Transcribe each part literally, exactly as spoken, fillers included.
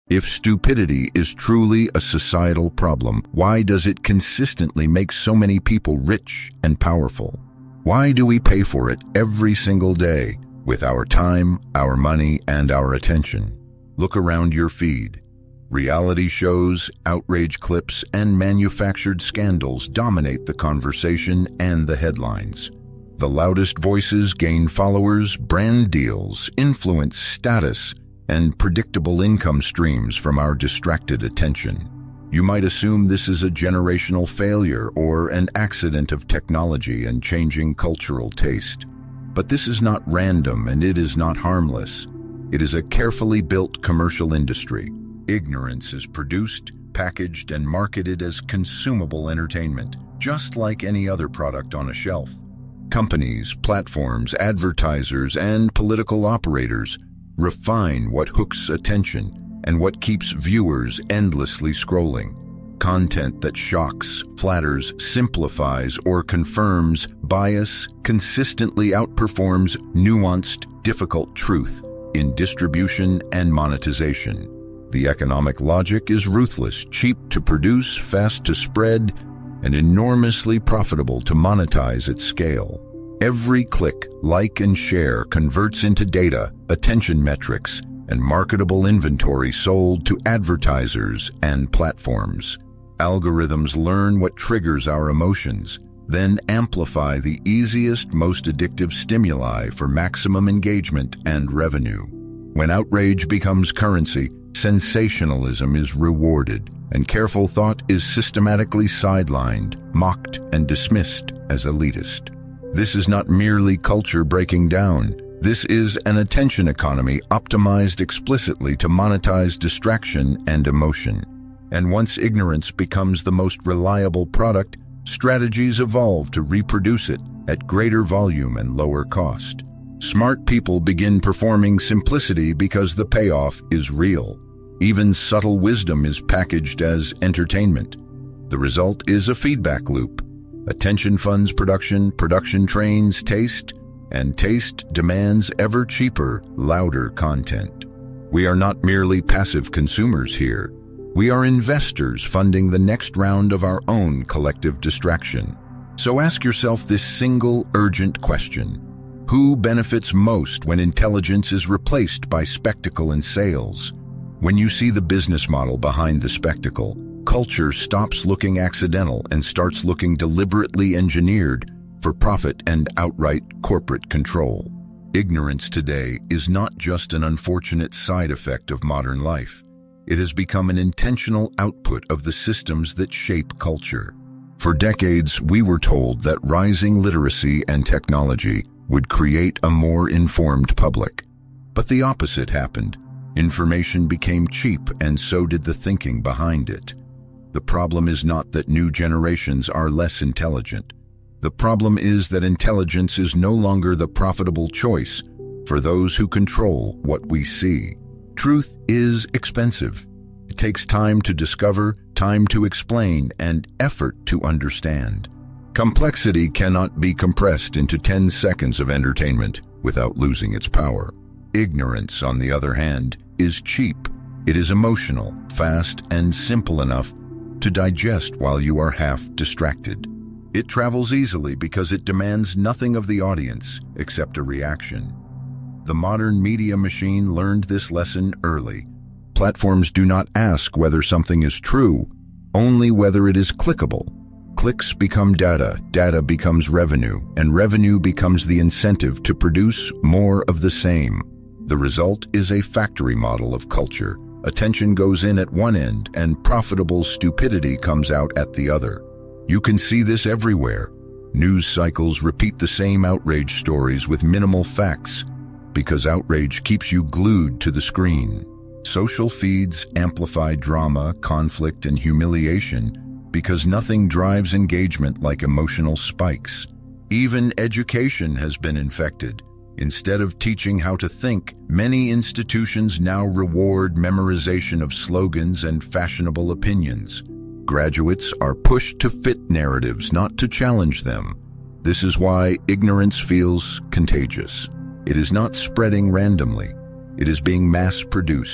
If stupidity is truly a societal problem, why does it consistently make so many people rich and powerful? Why do we pay for it every single day with our time, our money, and our attention? Look around your feed. Reality shows, outrage clips, and manufactured scandals dominate the conversation and the headlines. The loudest voices gain followers, brand deals, influence status, and predictable income streams from our distracted attention. You might assume this is a generational failure or an accident of technology and changing cultural taste. But this is not random, and it is not harmless. It is a carefully built commercial industry. Ignorance is produced, packaged, and marketed as consumable entertainment, just like any other product on a shelf. Companies, platforms, advertisers, and political operators refine what hooks attention and what keeps viewers endlessly scrolling. Content that shocks, flatters, simplifies, or confirms bias consistently outperforms nuanced, difficult truth in distribution and monetization. The economic logic is ruthless, cheap to produce, fast to spread, and enormously profitable to monetize at scale. Every click, like, and share converts into data, attention metrics, and marketable inventory sold to advertisers and platforms. Algorithms learn what triggers our emotions, then amplify the easiest, most addictive stimuli for maximum engagement and revenue. When outrage becomes currency, sensationalism is rewarded, and careful thought is systematically sidelined, mocked, and dismissed as elitist. This is not merely culture breaking down. This is an attention economy optimized explicitly to monetize distraction and emotion. And once ignorance becomes the most reliable product, strategies evolve to reproduce it at greater volume and lower cost. Smart people begin performing simplicity because the payoff is real. Even subtle wisdom is packaged as entertainment. The result is a feedback loop. Attention funds production, production trains taste, and taste demands ever cheaper, louder content. We are not merely passive consumers here. We are investors funding the next round of our own collective distraction. So ask yourself this single, urgent question. Who benefits most when intelligence is replaced by spectacle and sales? When you see the business model behind the spectacle, culture stops looking accidental and starts looking deliberately engineered for profit and outright corporate control. Ignorance today is not just an unfortunate side effect of modern life. It has become an intentional output of the systems that shape culture. For decades, we were told that rising literacy and technology would create a more informed public. But the opposite happened. Information became cheap, and so did the thinking behind it. The problem is not that new generations are less intelligent. The problem is that intelligence is no longer the profitable choice for those who control what we see. Truth is expensive. It takes time to discover, time to explain, and effort to understand. Complexity cannot be compressed into ten seconds of entertainment without losing its power. Ignorance, on the other hand, is cheap. It is emotional, fast, and simple enough to digest while you are half distracted. It travels easily because it demands nothing of the audience except a reaction. The modern media machine learned this lesson early. Platforms do not ask whether something is true, only whether it is clickable. Clicks become data, data becomes revenue, and revenue becomes the incentive to produce more of the same. The result is a factory model of culture. Attention goes in at one end, and profitable stupidity comes out at the other. You can see this everywhere. News cycles repeat the same outrage stories with minimal facts because outrage keeps you glued to the screen. Social feeds amplify drama, conflict, and humiliation because nothing drives engagement like emotional spikes. Even education has been infected. Instead of teaching how to think, many institutions now reward memorization of slogans and fashionable opinions. Graduates are pushed to fit narratives, not to challenge them. This is why ignorance feels contagious. It is not spreading randomly. It is being mass-produced,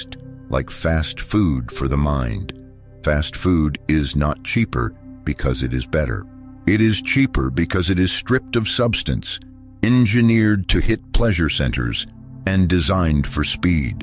like fast food for the mind. Fast food is not cheaper because it is better. It is cheaper because it is stripped of substance, engineered to hit pleasure centers, and designed for speed.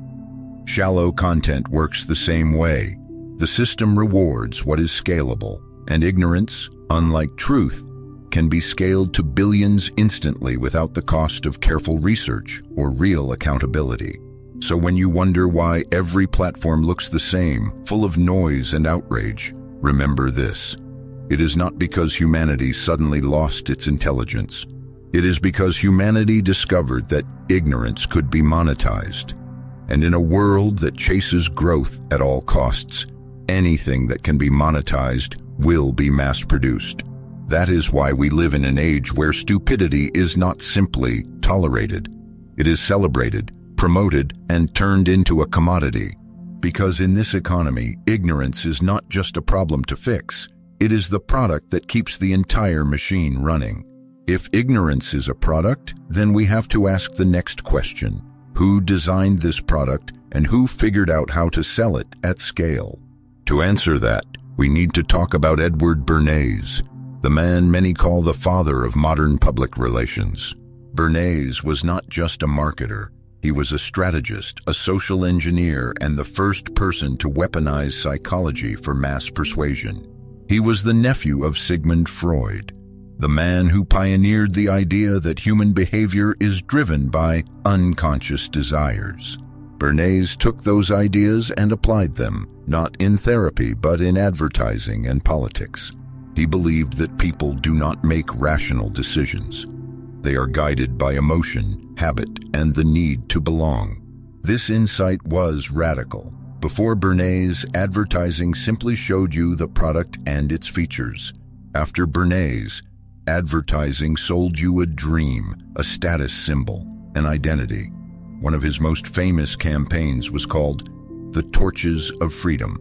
Shallow content works the same way. The system rewards what is scalable, and ignorance, unlike truth, can be scaled to billions instantly without the cost of careful research or real accountability. So when you wonder why every platform looks the same, full of noise and outrage, remember this. It is not because humanity suddenly lost its intelligence. It is because humanity discovered that ignorance could be monetized. And in a world that chases growth at all costs, anything that can be monetized will be mass-produced. That is why we live in an age where stupidity is not simply tolerated. It is celebrated, promoted, and turned into a commodity. Because in this economy, ignorance is not just a problem to fix. It is the product that keeps the entire machine running. If ignorance is a product, then we have to ask the next question. Who designed this product and who figured out how to sell it at scale? To answer that, we need to talk about Edward Bernays, the man many call the father of modern public relations. Bernays was not just a marketer. He was a strategist, a social engineer, and the first person to weaponize psychology for mass persuasion. He was the nephew of Sigmund Freud, the man who pioneered the idea that human behavior is driven by unconscious desires. Bernays took those ideas and applied them, not in therapy, but in advertising and politics. He believed that people do not make rational decisions. They are guided by emotion, habit, and the need to belong. This insight was radical. Before Bernays, advertising simply showed you the product and its features. After Bernays, advertising sold you a dream, a status symbol, an identity. One of his most famous campaigns was called The Torches of Freedom.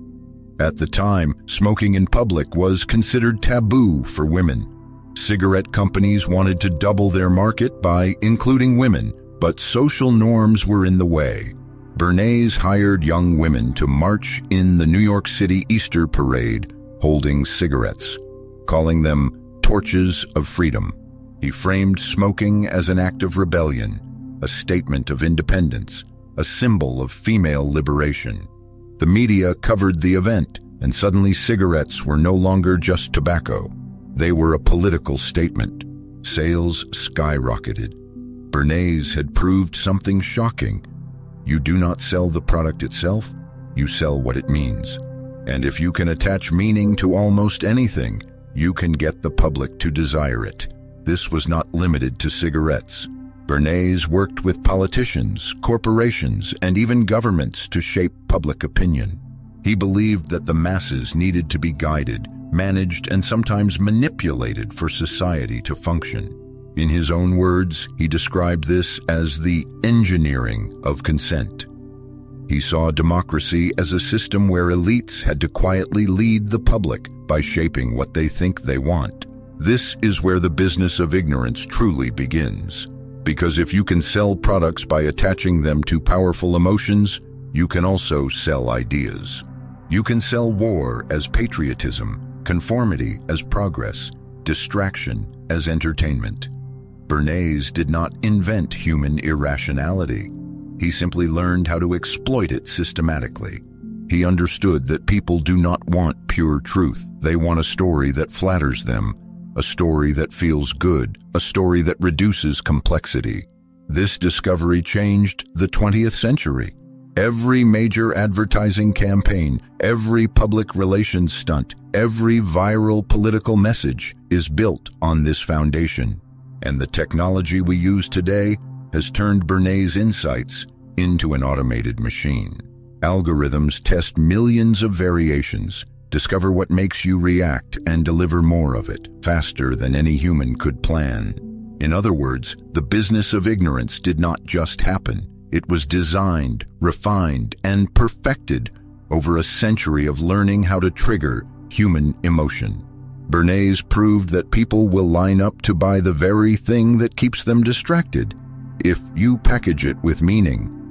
At the time, smoking in public was considered taboo for women. Cigarette companies wanted to double their market by including women, but social norms were in the way. Bernays hired young women to march in the New York City Easter Parade holding cigarettes, calling them Torches of Freedom. He framed smoking as an act of rebellion, a statement of independence, a symbol of female liberation. The media covered the event, and suddenly cigarettes were no longer just tobacco. They were a political statement. Sales skyrocketed. Bernays had proved something shocking. You do not sell the product itself, you sell what it means. And if you can attach meaning to almost anything, you can get the public to desire it. This was not limited to cigarettes. Bernays worked with politicians, corporations, and even governments to shape public opinion. He believed that the masses needed to be guided, managed, and sometimes manipulated for society to function. In his own words, he described this as the engineering of consent. He saw democracy as a system where elites had to quietly lead the public by shaping what they think they want. This is where the business of ignorance truly begins. Because if you can sell products by attaching them to powerful emotions, you can also sell ideas. You can sell war as patriotism, conformity as progress, distraction as entertainment. Bernays did not invent human irrationality. He simply learned how to exploit it systematically. He understood that people do not want pure truth. They want a story that flatters them, a story that feels good, a story that reduces complexity. This discovery changed the twentieth century. Every major advertising campaign, every public relations stunt, every viral political message is built on this foundation. And the technology we use today has turned Bernays' insights into an automated machine. Algorithms test millions of variations, discover what makes you react, and deliver more of it, faster than any human could plan. In other words, the business of ignorance did not just happen. It was designed, refined, and perfected over a century of learning how to trigger human emotion. Bernays proved that people will line up to buy the very thing that keeps them distracted, if you package it with meaning.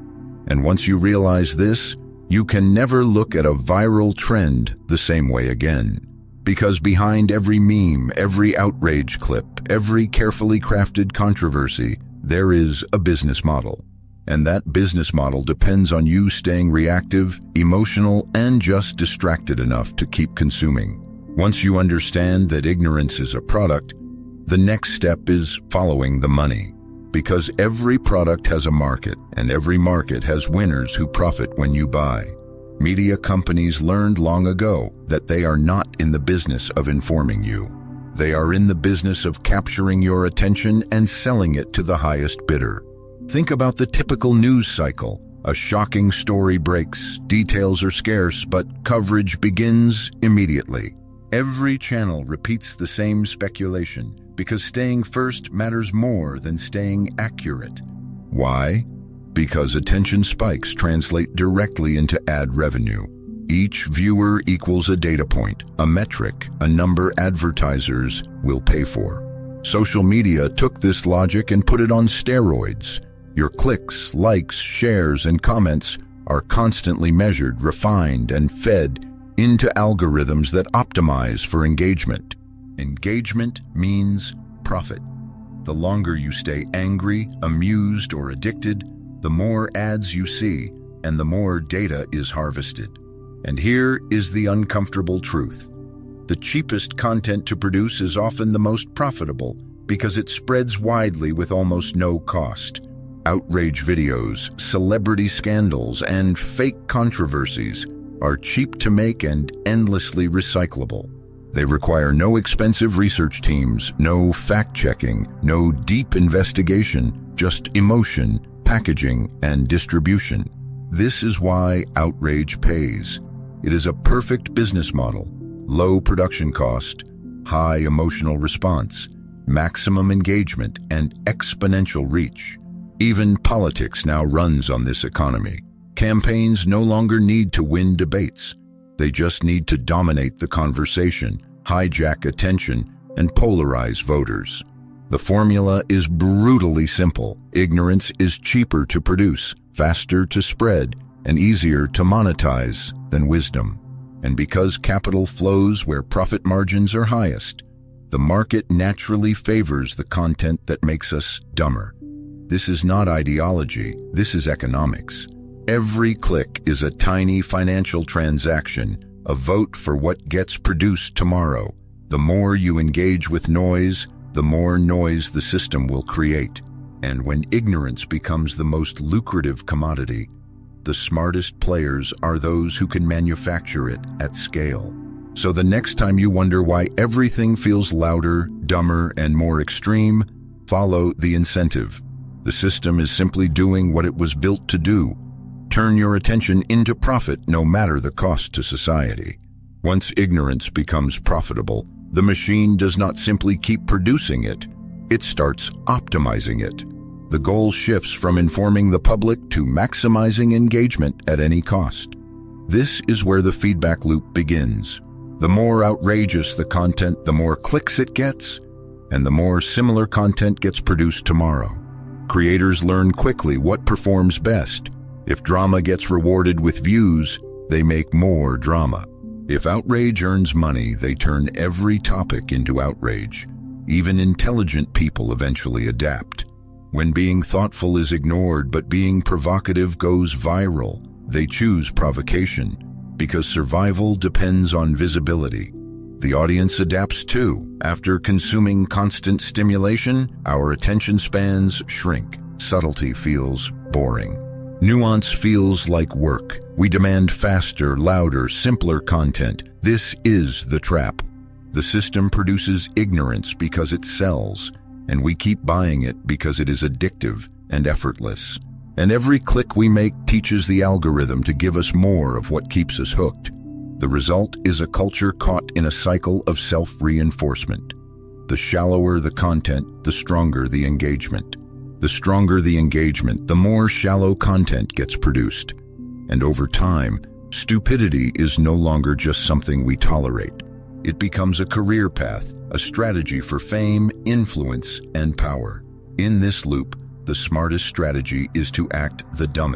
And once you realize this, you can never look at a viral trend the same way again. Because behind every meme, every outrage clip, every carefully crafted controversy, there is a business model. And that business model depends on you staying reactive, emotional, and just distracted enough to keep consuming. Once you understand that ignorance is a product, the next step is following the money. Because every product has a market, and every market has winners who profit when you buy. Media companies learned long ago that they are not in the business of informing you. They are in the business of capturing your attention and selling it to the highest bidder. Think about the typical news cycle. A shocking story breaks, details are scarce, but coverage begins immediately. Every channel repeats the same speculation because staying first matters more than staying accurate. Why? Because attention spikes translate directly into ad revenue. Each viewer equals a data point, a metric, a number advertisers will pay for. Social media took this logic and put it on steroids. Your clicks, likes, shares, and comments are constantly measured, refined, and fed into algorithms that optimize for engagement. Engagement means profit. The longer you stay angry, amused, or addicted, the more ads you see, and the more data is harvested. And here is the uncomfortable truth. The cheapest content to produce is often the most profitable because it spreads widely with almost no cost. Outrage videos, celebrity scandals, and fake controversies are cheap to make and endlessly recyclable. They require no expensive research teams, no fact-checking, no deep investigation, just emotion, packaging, and distribution. This is why outrage pays. It is a perfect business model. Low production cost, high emotional response, maximum engagement, and exponential reach. Even politics now runs on this economy. Campaigns no longer need to win debates. They just need to dominate the conversation, hijack attention, and polarize voters. The formula is brutally simple. Ignorance is cheaper to produce, faster to spread, and easier to monetize than wisdom. And because capital flows where profit margins are highest, the market naturally favors the content that makes us dumber. This is not ideology, this is economics. Every click is a tiny financial transaction, a vote for what gets produced tomorrow. The more you engage with noise, the more noise the system will create. And when ignorance becomes the most lucrative commodity, the smartest players are those who can manufacture it at scale. So the next time you wonder why everything feels louder, dumber, and more extreme, follow the incentive. The system is simply doing what it was built to do. Turn your attention into profit no matter the cost to society. Once ignorance becomes profitable, the machine does not simply keep producing it, it starts optimizing it. The goal shifts from informing the public to maximizing engagement at any cost. This is where the feedback loop begins. The more outrageous the content, the more clicks it gets, and the more similar content gets produced tomorrow. Creators learn quickly what performs best. If drama gets rewarded with views, they make more drama. If outrage earns money, they turn every topic into outrage. Even intelligent people eventually adapt. When being thoughtful is ignored but being provocative goes viral, they choose provocation because survival depends on visibility. The audience adapts too. After consuming constant stimulation, our attention spans shrink. Subtlety feels boring. Nuance feels like work. We demand faster, louder, simpler content. This is the trap. The system produces ignorance because it sells, and we keep buying it because it is addictive and effortless. And every click we make teaches the algorithm to give us more of what keeps us hooked. The result is a culture caught in a cycle of self-reinforcement. The shallower the content, the stronger the engagement. The stronger the engagement, the more shallow content gets produced. And over time, stupidity is no longer just something we tolerate. It becomes a career path, a strategy for fame, influence, and power. In this loop, the smartest strategy is to act the dumbest.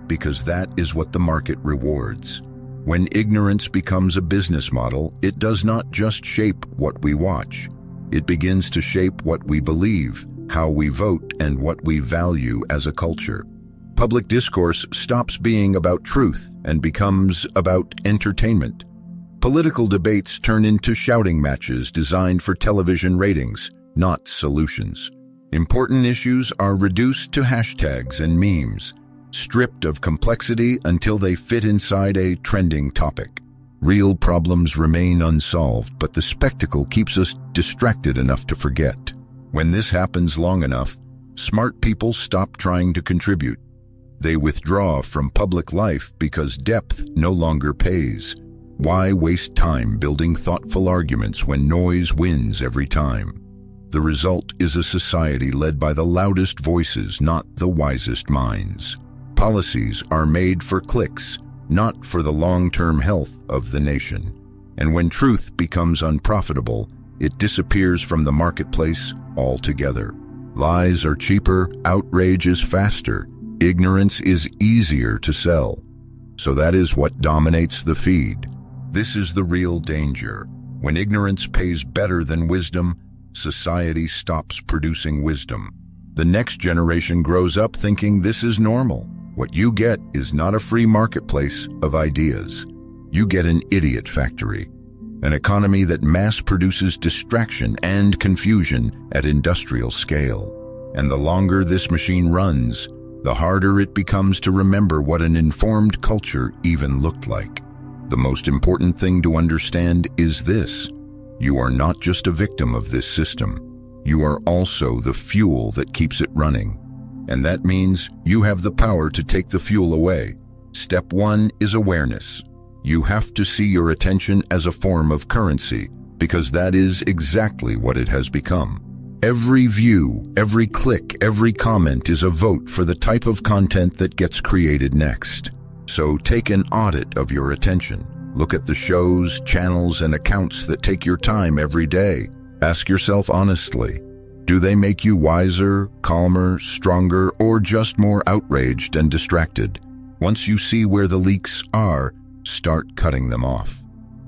because that is what the market rewards. When ignorance becomes a business model, it does not just shape what we watch. It begins to shape what we believe, how we vote, and what we value as a culture. Public discourse stops being about truth and becomes about entertainment. Political debates turn into shouting matches designed for television ratings, not solutions. Important issues are reduced to hashtags and memes, stripped of complexity until they fit inside a trending topic. Real problems remain unsolved, but the spectacle keeps us distracted enough to forget. When this happens long enough, smart people stop trying to contribute. They withdraw from public life because depth no longer pays. Why waste time building thoughtful arguments when noise wins every time? The result is a society led by the loudest voices, not the wisest minds. Policies are made for clicks, not for the long-term health of the nation. And when truth becomes unprofitable, it disappears from the marketplace altogether. Lies are cheaper, outrage is faster, ignorance is easier to sell. So that is what dominates the feed. This is the real danger. When ignorance pays better than wisdom, society stops producing wisdom. The next generation grows up thinking this is normal. What you get is not a free marketplace of ideas. You get an idiot factory, an economy that mass produces distraction and confusion at industrial scale. And the longer this machine runs, the harder it becomes to remember what an informed culture even looked like. The most important thing to understand is this: you are not just a victim of this system. You are also the fuel that keeps it running. And that means you have the power to take the fuel away. Step one is awareness. You have to see your attention as a form of currency, because that is exactly what it has become. Every view, every click, every comment is a vote for the type of content that gets created next. So take an audit of your attention. Look at the shows, channels, and accounts that take your time every day. Ask yourself honestly, do they make you wiser, calmer, stronger, or just more outraged and distracted? Once you see where the leaks are, start cutting them off.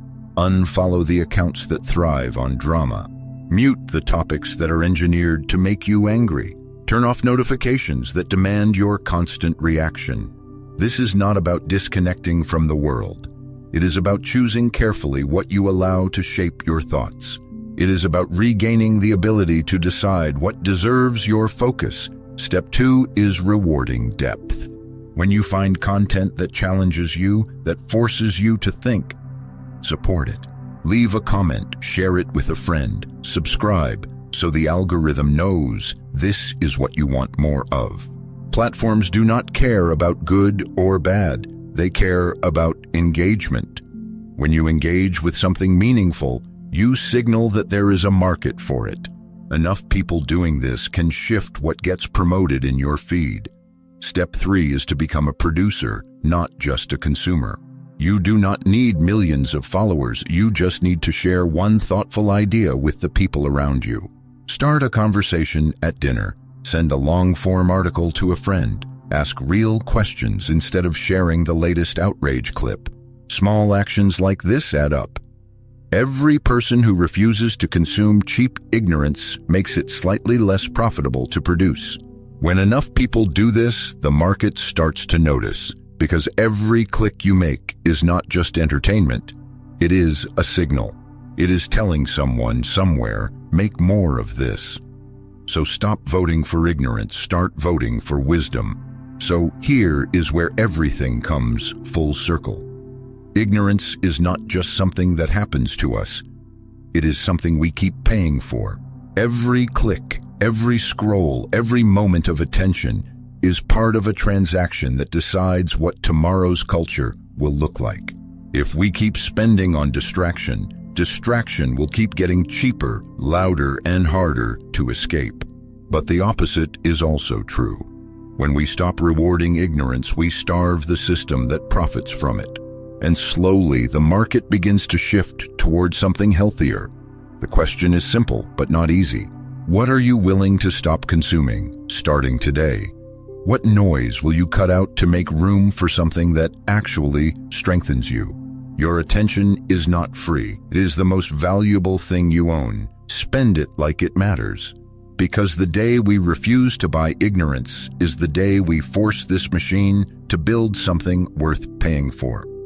Unfollow the accounts that thrive on drama. Mute the topics that are engineered to make you angry. Turn off notifications that demand your constant reaction. This is not about disconnecting from the world. It is about choosing carefully what you allow to shape your thoughts. It is about regaining the ability to decide what deserves your focus. Step two is rewarding depth. When you find content that challenges you, that forces you to think, support it. Leave a comment, share it with a friend, subscribe, so the algorithm knows this is what you want more of. Platforms do not care about good or bad. They care about engagement. When you engage with something meaningful, you signal that there is a market for it. Enough people doing this can shift what gets promoted in your feed. Step three is to become a producer, not just a consumer. You do not need millions of followers. You just need to share one thoughtful idea with the people around you. Start a conversation at dinner. Send a long-form article to a friend. Ask real questions instead of sharing the latest outrage clip. Small actions like this add up. Every person who refuses to consume cheap ignorance makes it slightly less profitable to produce. When enough people do this, the market starts to notice, because every click you make is not just entertainment. It is a signal. It is telling someone somewhere, make more of this. So stop voting for ignorance, start voting for wisdom. So here is where everything comes full circle. Ignorance is not just something that happens to us. It is something we keep paying for. Every click, every scroll, every moment of attention is part of a transaction that decides what tomorrow's culture will look like. If we keep spending on distraction, distraction will keep getting cheaper, louder, and harder to escape. But the opposite is also true. When we stop rewarding ignorance, we starve the system that profits from it. And slowly, the market begins to shift towards something healthier. The question is simple, but not easy. What are you willing to stop consuming, starting today? What noise will you cut out to make room for something that actually strengthens you? Your attention is not free. It is the most valuable thing you own. Spend it like it matters. Because the day we refuse to buy ignorance is the day we force this machine to build something worth paying for.